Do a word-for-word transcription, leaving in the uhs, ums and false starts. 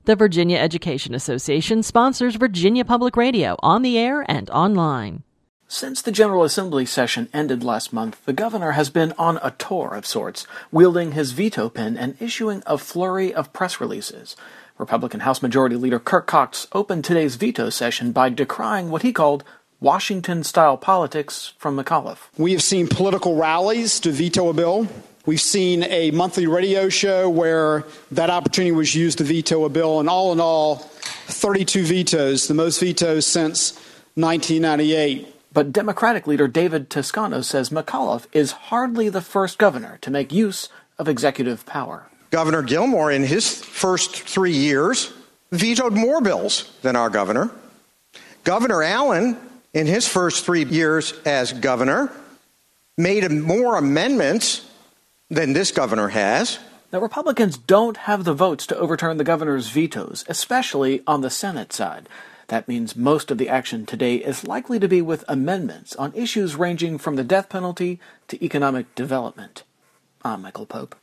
The Virginia Education Association sponsors Virginia Public Radio on the air and online. Since the General Assembly session ended last month, the governor has been on a tour of sorts, wielding his veto pen and issuing a flurry of press releases. Republican House Majority Leader Kirk Cox opened today's veto session by decrying what he called Washington-style politics from McAuliffe. We have seen political rallies to veto a bill. We've seen a monthly radio show where that opportunity was used to veto a bill, and all in all, thirty-two vetoes, the most vetoes since nineteen ninety-eight. But Democratic leader David Toscano says McAuliffe is hardly the first governor to make use of executive power. Governor Gilmore, in his first three years, vetoed more bills than our governor. Governor Allen, in his first three years as governor, made more amendments than this governor has. The Republicans don't have the votes to overturn the governor's vetoes, especially on the Senate side. That means most of the action today is likely to be with amendments on issues ranging from the death penalty to economic development. I'm Michael Pope.